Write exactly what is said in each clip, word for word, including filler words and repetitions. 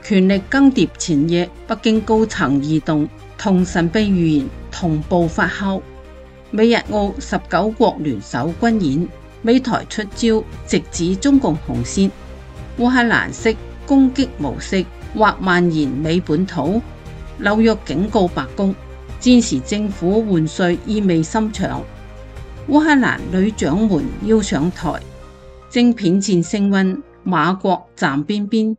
權力更迭前夜，北京高層異動同神秘預言同步發酵。美日澳十九國聯手軍演，美台出招直指中共紅線。烏克蘭式攻擊模式或蔓延美本土。紐約警告白宮，戰時政府換帥意味深長。烏克蘭女掌門要上台。晶片戰升溫，馬國站邊邊。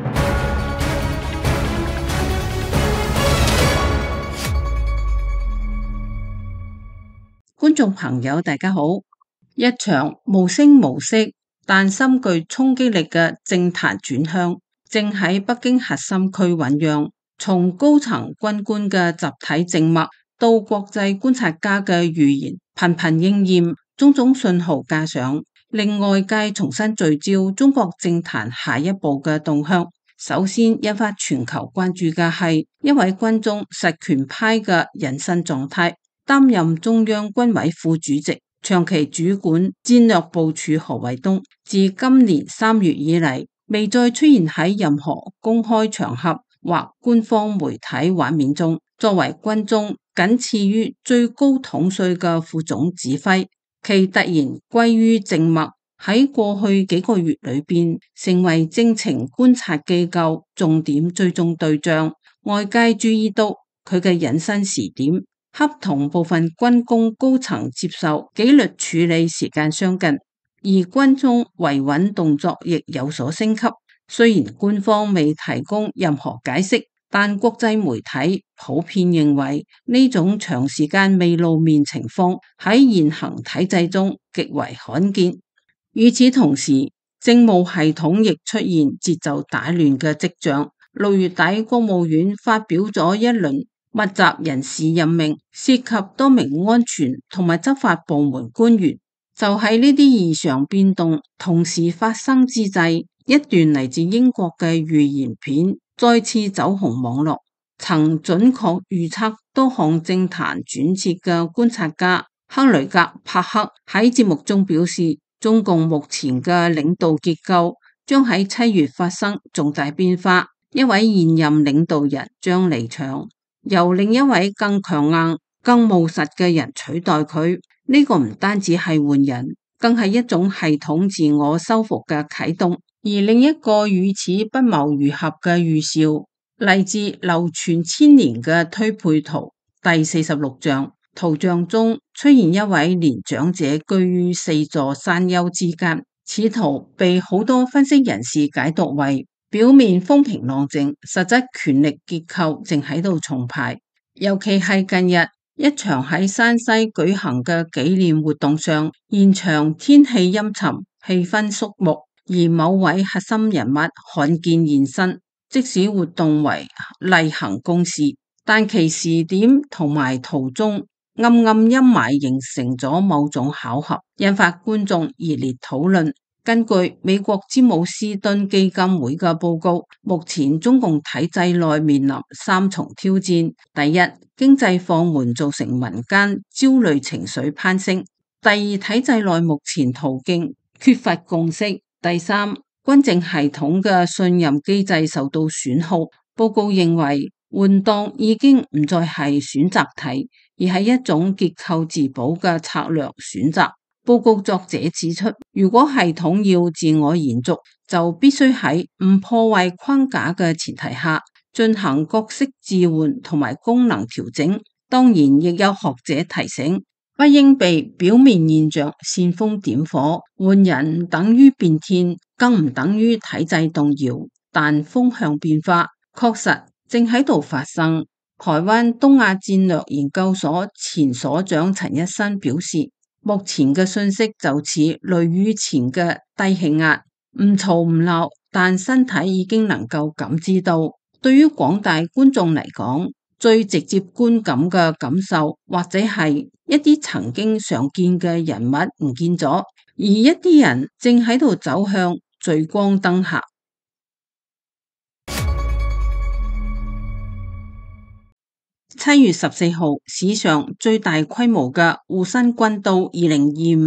觀眾朋友大家好，一場無聲無息但深具衝擊力嘅政壇轉向正喺北京核心區醞釀，從高層軍官嘅集體靜默到國際觀察家嘅預言頻頻應驗，種種信號加上，令外界重新聚焦中國政壇下一步嘅動向。首先引發全球關注嘅係一位軍中實權派嘅人生狀態。擔任中央軍委副主席、長期主管戰略部署何衛東，自今年三月以嚟，未再出現喺任何公開場合或官方媒體畫面中。作為軍中僅次於最高統帥嘅副總指揮，其突然歸於靜默，喺過去幾個月裏邊，成為政情觀察機構重點追蹤對象。外界注意到佢嘅隱身時點，恰同部分軍工高層接受紀律處理時間相近，而軍中維穩動作亦有所升級。雖然官方未提供任何解釋，但國際媒體普遍認為呢種長時間未露面情況喺現行體制中極為罕見。與此同時，政務系統亦出現節奏打亂嘅跡象。六月底，國務院發表咗一輪密集人事任命，涉及多名安全同埋執法部門官員。就喺呢啲異常變動同時發生之際，一段嚟自英國嘅預言片再次走紅網絡。曾準確預測多項政壇轉折嘅觀察家克雷格帕克喺節目中表示，中共目前嘅領導結構將喺七月發生重大變化，一位現任領導人將離場，由另一位更強硬、更務實嘅人取代佢。呢、這個唔單止係換人，更係一種系統自我修復嘅啟動。而另一個與此不謀而合嘅預兆，嚟自流傳千年嘅推背圖第四十六象。圖像中出現一位年長者居於四座山丘之間。此圖被好多分析人士解讀為表面風平浪靜，實質權力結構正喺度重排。尤其係近日一場喺山西舉行嘅紀念活動上，現場天氣陰沉，氣氛肅穆，而某位核心人物罕見現身。即使活動為例行公事，但其時點同埋圖中暗暗陰霾形成咗某種巧合，引發觀眾熱烈討論。根據美國詹姆斯敦基金會嘅報告，目前中共體制內面臨三重挑戰：第一，經濟放緩造成民間焦慮情緒攀升；第二，體制內目前途徑缺乏共識；第三，軍政系統嘅信任機制受到損耗。報告認為，換檔已經唔再係選擇題，而係一種結構自保嘅策略選擇。報告作者指出，如果系統要自我延續，就必須喺唔破壞框架嘅前提下進行角色置換同埋功能調整。當然，亦有學者提醒，不應被表面現象煽風點火，換人唔等於變天，更唔等於體制動搖。但風向變化確實正喺度發生。台灣東亞戰略研究所前所長陳一新表示，目前嘅信息就似雷雨前嘅低氣壓，唔嘈唔鬧，但身體已經能夠感知到。對於廣大觀眾嚟講，最直接觀感嘅感受，或者係一啲曾經常見嘅人物唔見咗，而一啲人正喺度走向聚光燈下。七月十四號，史上最大規模嘅滬深軍刀二零二五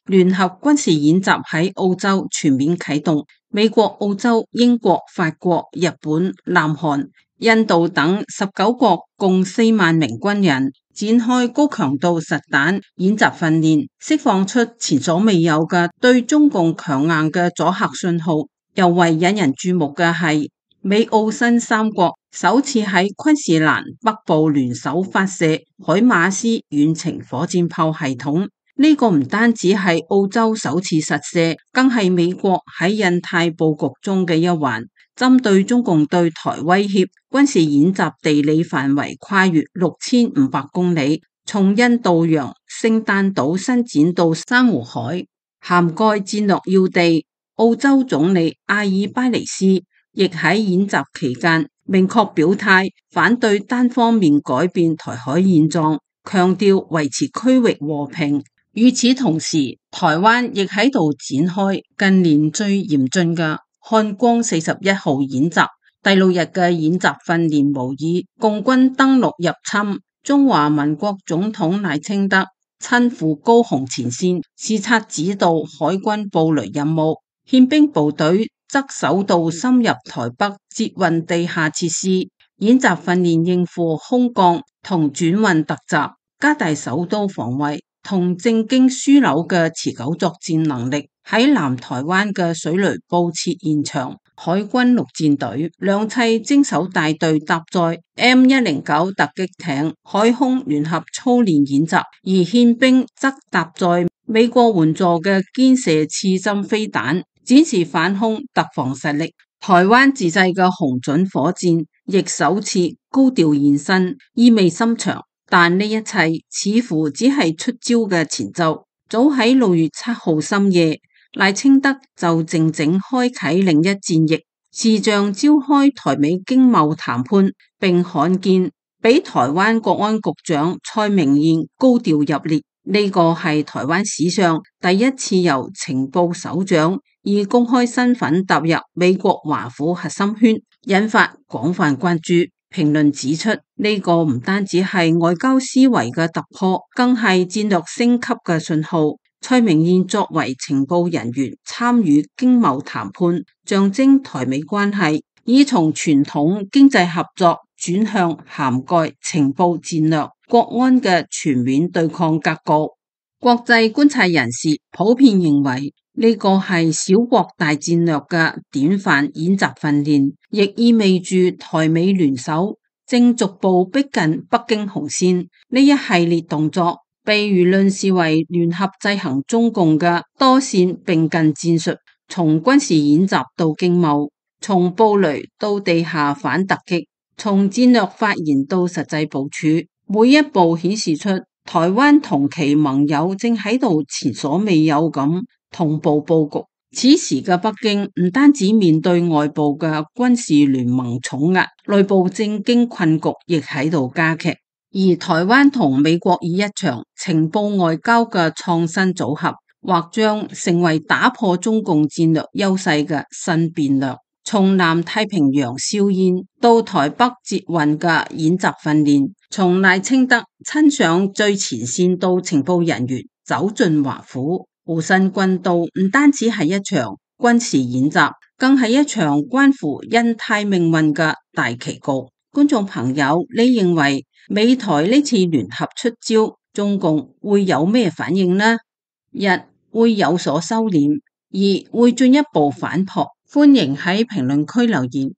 聯合軍事演習喺澳洲全面啟動，美國、澳洲、英國、法國、日本、南韓、印度等十九國共四萬名軍人展開高強度實彈演習訓練，釋放出前所未有嘅對中共強硬嘅阻嚇信號。尤為引人注目嘅係，美澳新三國首次喺昆士蘭北部聯手發射海馬斯遠程火箭炮系統。呢個唔單止係澳洲首次實射，更係美國喺印太佈局中嘅一環。針對中共對台威脅，軍事演習地理範圍跨越六千五百公里，從印度洋、聖誕島伸展到珊瑚海，涵蓋戰略要地。澳洲總理阿爾巴尼斯亦喺演習期間明確表態，反對單方面改變台海現狀，強調維持區域和平。與此同時，台灣亦喺度展開近年最嚴峻嘅漢光四十一號演習。第六日嘅演習訓練模擬共軍登陸入侵，中華民國總統賴清德親赴高雄前線視察指導海軍布雷任務，憲兵部隊則首度深入台北捷運地下設施，演習訓練應付空降同轉運突襲，加大首都防衛同政經樞紐嘅持久作戰能力。喺南台灣嘅水雷布設現場，海軍陸戰隊兩棲精手大隊搭載 M 一零九突擊艇海空聯合操練演習，而憲兵則搭載美國援助嘅堅射刺針飛彈，展示反空突防實力。台灣自製嘅紅準火箭亦首次高調現身，意味深長。但呢一切似乎只係出招嘅前奏。早喺六月七號深夜，賴清德就靜靜開啟另一戰役，視像召開台美經貿談判，並罕見俾台灣國安局長蔡明彥高調入列。呢個係台灣史上第一次由情報首長以公開身份踏入美國華府核心圈，引發廣泛關注。評論指出，呢個唔單止係外交思維嘅突破，更係戰略升級嘅信號。蔡明彥作為情報人員參與經貿談判，象徵台美關係已從傳統經濟合作轉向涵蓋情報戰略、國安嘅全面對抗格局。國際觀察人士普遍認為，呢個係小國大戰略嘅典範演習訓練，亦意味住台美聯手正逐步逼近北京紅線。呢一系列動作被輿論視為聯合制衡中共嘅多線並進戰術，從軍事演習到經貿，從布雷到地下反突擊，從戰略發言到實際部署，每一步顯示出台灣同其盟友正喺度前所未有咁同步布局。此時嘅北京唔單止面對外部嘅軍事聯盟重壓，內部政經困局亦喺度加劇。而台灣同美國以一場情報外交嘅創新組合，或將成為打破中共戰略優勢嘅新變量。從南太平洋硝煙到台北捷運嘅演習訓練，從賴清德親上最前線到情報人員走進華府，護身軍刀唔單止係一場軍事演習，更係一場關乎印太命運嘅大棋局。觀眾朋友，你認為美台呢次聯合出招，中共會有咩反應呢？一會有所收斂，二會進一步反撲。歡迎喺評論區留言。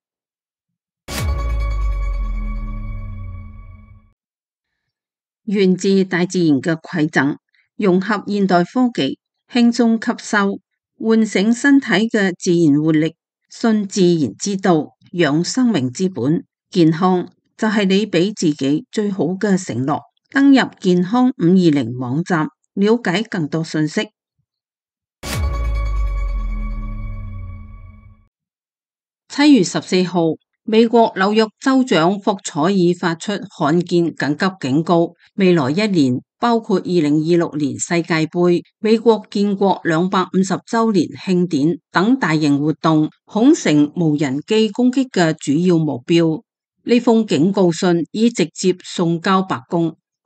源自大自然嘅饋贈，融合現代科技，輕鬆吸收，喚醒身體嘅自然活力，信自然之道，養生命之本。健康就係你俾自己最好嘅承諾。登入健康五二零網站，了解更多信息。七月十四號，美國紐約州長霍楚爾發出罕見緊急警告，未來一年，包括二零二六年世界盃、美國建國兩百五十週年慶典等大型活動，恐成無人機攻擊嘅主要目標。呢封警告信已直接送交白宮。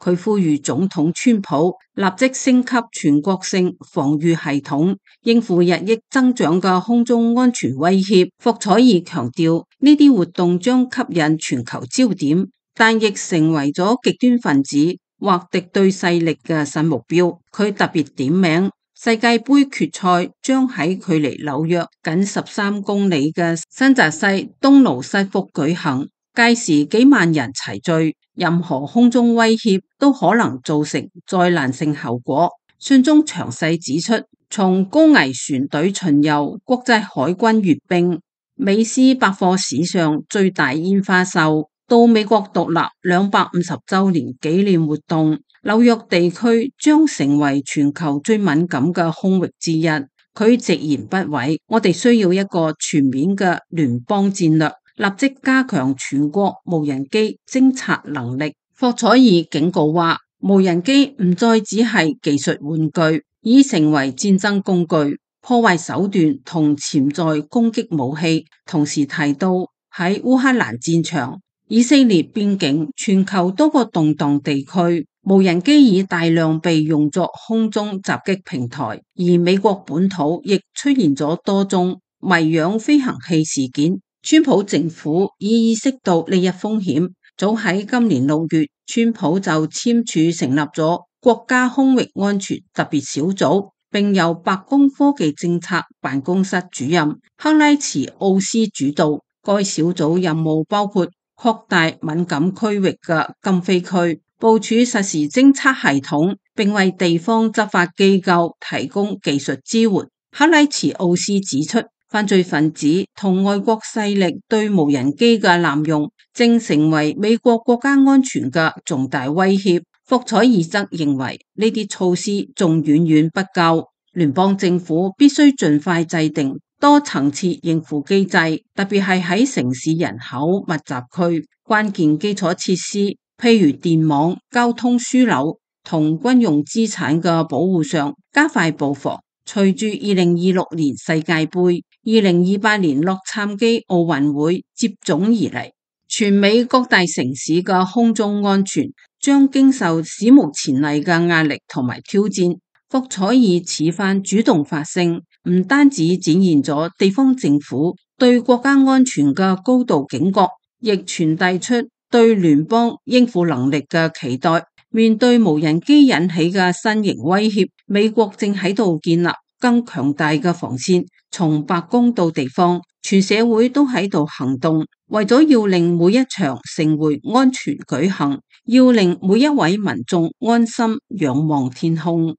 佢呼籲總統川普立即升級全國性防禦系統，應付日益增長嘅空中安全威脅。霍彩爾強調，呢啲活動將吸引全球焦點，但亦成為咗極端分子或敵對勢力嘅新目標。佢特別點名世界盃決賽將喺距離紐約僅十三公里嘅新澤西東盧西福舉行，屆時幾萬人齊聚，任何空中威脅都可能造成災難性後果。信中詳細指出，從高危船隊巡遊、國際海軍閱兵、美斯百貨史上最大煙花秀，到美國獨立兩百五十週年紀念活動，紐約地區將成為全球最敏感嘅空域之一。佢直言不諱，我哋需要一個全面嘅聯邦戰略，立即加強全國無人機偵察能力。霍彩爾警告話，無人機唔再只係技術玩具，已成為戰爭工具、破壞手段同潛在攻擊武器。同時提到喺烏克蘭戰場、以色列邊境、全球多個動盪地區，無人機已大量被用作空中襲擊平台，而美國本土亦出現咗多宗迷樣飛行器事件。川普政府已意識到呢一風險，早喺今年六月，川普就簽署成立咗國家空域安全特別小組，並由白宮科技政策辦公室主任克拉茨奧斯主導。該小組任務包括擴大敏感區域嘅禁飛區，部署實時偵測系統，並為地方執法機構提供技術支援。克拉茨奧斯指出，犯罪分子同外國勢力對無人機嘅濫用，正成為美國國家安全嘅重大威脅。霍彩爾則認為呢啲措施仲遠遠不夠，聯邦政府必須盡快制定多層次應付機制，特別係喺城市人口密集區、關鍵基礎設施，譬如電網、交通樞紐同軍用資產嘅保護上加快步伐。隨住二零二六年世界盃、二零二八年洛杉磯奧運會接踵而嚟，全美各大城市嘅空中安全將經受史無前例嘅壓力同埋挑戰。霍彩爾此番主動發聲，唔單止展現咗地方政府對國家安全嘅高度警覺，亦傳遞出對聯邦應付能力嘅期待。面對無人機引起嘅新型威脅，美國正喺度建立更強大嘅防線，從白宮到地方，全社會都喺度行動，為咗要令每一場盛會安全舉行，要令每一位民眾安心仰望天空。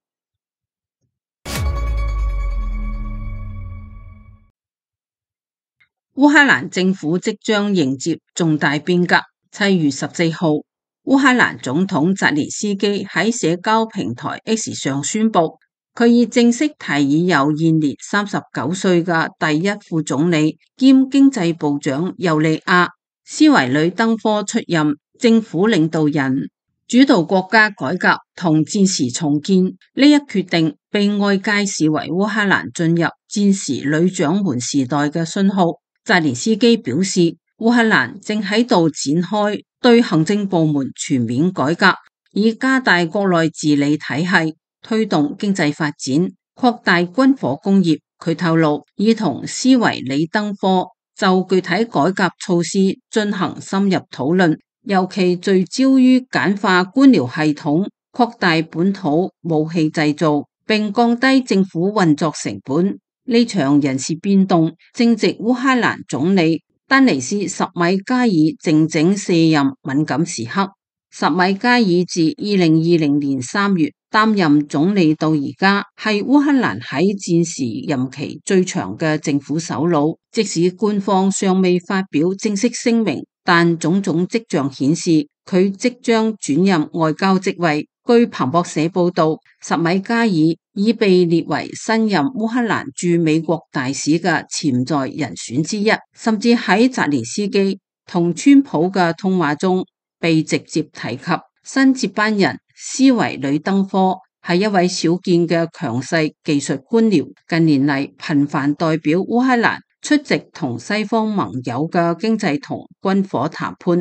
烏克蘭政府即將迎接重大變革。七月十四號，烏克蘭總統澤連斯基喺社交平台 X 上宣布，佢已正式提議由現年三十九歲嘅第一副總理兼經濟部長尤利亞·斯維呂登科出任政府領導人，主導國家改革同戰時重建。呢一決定被外界視為烏克蘭進入戰時女掌門時代嘅信號。澤連斯基表示，烏克蘭正喺度展開對行政部門全面改革，以加大國內治理體系，推動經濟發展，擴大軍火工業。佢透露，已同斯維里登科就具體改革措施進行深入討論，尤其聚焦於簡化官僚系統，擴大本土武器製造，並降低政府運作成本。呢場人事變動正值烏克蘭總理丹尼斯·什米加爾靜靜卸任敏感時刻。什米加爾自二零二零年三月擔任總理到而家，係烏克蘭喺戰時任期最長嘅政府首腦。即使官方尚未發表正式聲明，但種種跡象顯示佢即將轉任外交職位。據彭博社報道，什米加爾已被列為新任烏克蘭駐美國大使嘅潛在人選之一，甚至喺澤連斯基同川普嘅通話中被直接提及。新接班人斯維呂登科係一位少見嘅強勢技術官僚，近年嚟頻繁代表烏克蘭出席同西方盟友嘅經濟同軍火談判，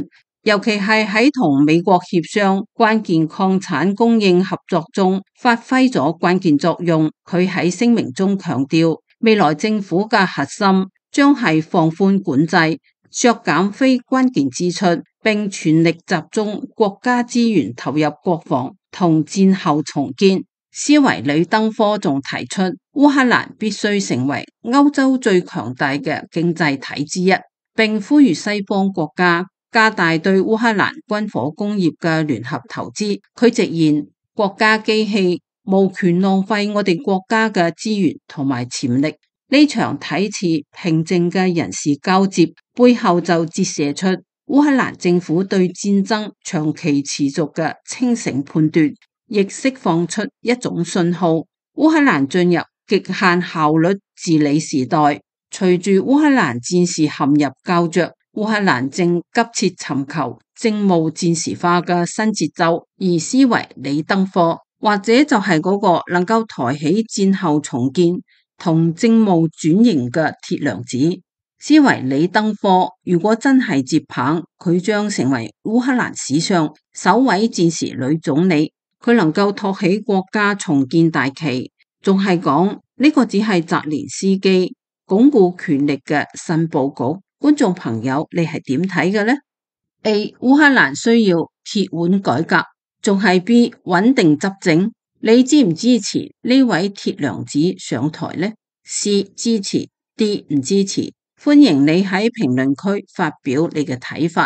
尤其係喺同美國協商關鍵礦產供應合作中發揮咗關鍵作用。佢喺聲明中強調，未來政府嘅核心將係放寬管制、削減非關鍵支出，並全力集中國家資源投入國防同戰後重建。斯維里登科仲提出，烏克蘭必須成為歐洲最強大嘅經濟體之一，並呼籲西方國家加大對烏克蘭軍火工業嘅聯合投資。佢直言，國家機器無權浪費我哋國家嘅資源同埋潛力。呢場睇似平靜嘅人事交接背後就折射出烏克蘭政府對戰爭長期持續嘅清醒判斷，亦釋放出一種信號，烏克蘭進入極限效率治理時代。隨住烏克蘭戰事陷入膠着，烏克蘭正急切尋求政務戰時化嘅新節奏，而斯維里登科或者就係嗰個能夠抬起戰後重建同政務轉型嘅鐵娘子。斯維里登科如果真係接棒，佢將成為烏克蘭史上首位戰時女總理。佢能夠托起國家重建大旗，仲係講呢個只係澤連斯基鞏固權力嘅新佈局。觀眾朋友，你係點睇嘅呢？ A. 烏克蘭需要鐵腕改革，仲係 B. 穩定執政？你支唔支持呢位鐵娘子上台呢？ C. 支持 D. 唔支持？歡迎你喺評論區發表你嘅睇法。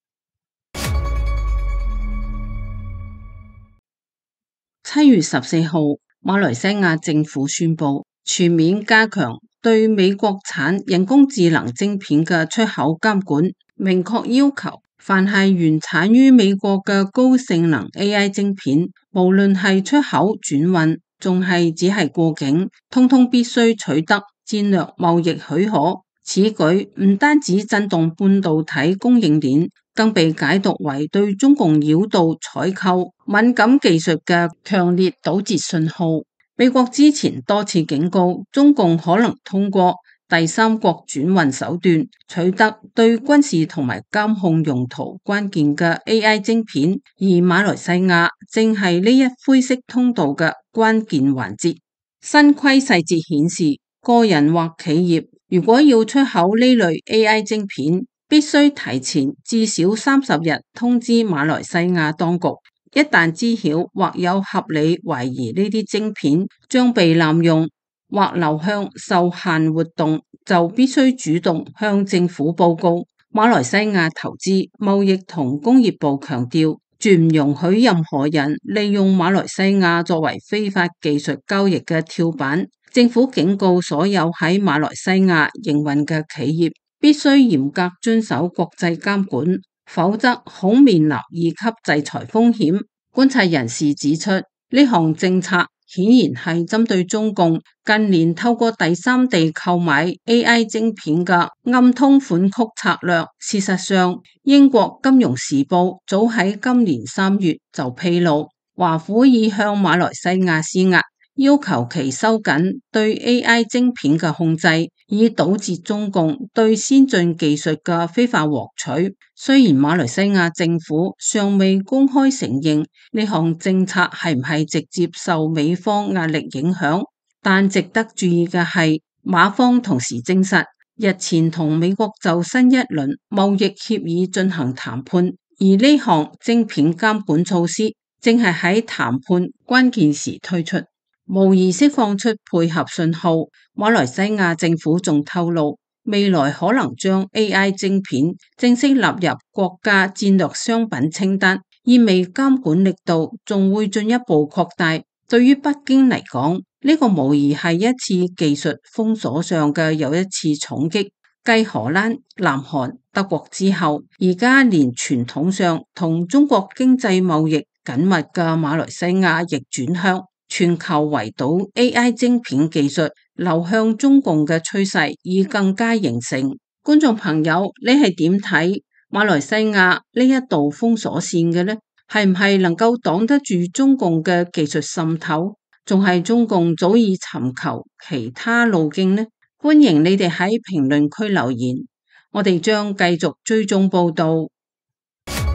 七月十四號，馬來西亞政府宣布全面加強對美國產人工智能晶片嘅出口監管，明確要求凡係原產於美國嘅高性能 A I 晶片，無論係出口轉運，仲係只係過境，通通必須取得戰略貿易許可。此舉唔單止震動半導體供應鏈，更被解讀為對中共繞道採購敏感技術嘅強烈堵截信號。美國之前多次警告，中共可能通過第三國轉運手段取得對軍事同埋監控用途關鍵嘅 A I 晶片，而馬來西亞正係呢一灰色通道嘅關鍵環節。新規細節顯示，個人或企業如果要出口呢類 A I 晶片，必須提前至少三十日通知馬來西亞當局。一旦知曉或有合理懷疑呢啲晶片將被濫用或流向受限活動，就必須主動向政府報告。馬來西亞投資、貿易同工業部強調，絕唔容許任何人利用馬來西亞作為非法技術交易嘅跳板。政府警告所有喺馬來西亞營運嘅企業，必須嚴格遵守國際監管，否則恐面臨二級制裁風險。觀察人士指出，呢項政策顯然係針對中共近年透過第三地購買 A I 晶片嘅暗通款曲策略。事實上，英國金融時報早喺今年三月就披露，華府已向馬來西亞施壓，要求其收緊對 A I 晶片嘅控制，以堵截中共對先進技術嘅非法獲取。雖然馬來西亞政府尚未公開承認呢項政策係唔係直接受美方壓力影響，但值得注意嘅係，馬方同時證實日前同美國就新一輪貿易協議進行談判，而呢項晶片監管措施正係喺談判關鍵時推出，無疑釋放出配合信號。馬來西亞政府仲透露，未來可能將 A I 晶片正式納入國家戰略商品清單，意味監管力度仲會進一步擴大。對於北京嚟講，呢個無疑係一次技術封鎖上嘅又一次重擊。繼荷蘭、南韓、德國之後，而家連傳統上同中國經濟貿易緊密嘅馬來西亞亦轉向。全球圍堵 A I 晶片技術流向中共嘅趨勢已更加形成。觀眾朋友，你係點睇馬來西亞呢一道封鎖線嘅呢？係唔係能夠擋得住中共嘅技術滲透？仲係中共早已尋求其他路徑呢？歡迎你哋喺評論區留言，我哋將繼續追蹤報道。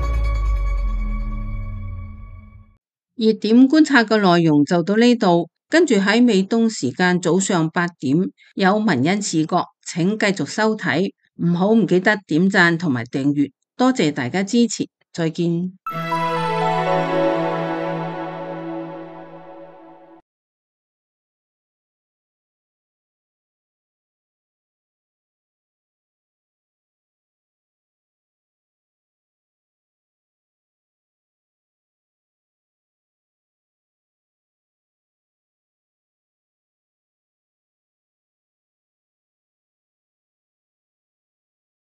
熱點觀察嘅內容就到呢度，跟住喺美東時間早上八點有文恩視角，請繼續收睇，唔好唔記得點讚同埋訂閱，多謝大家支持，再見。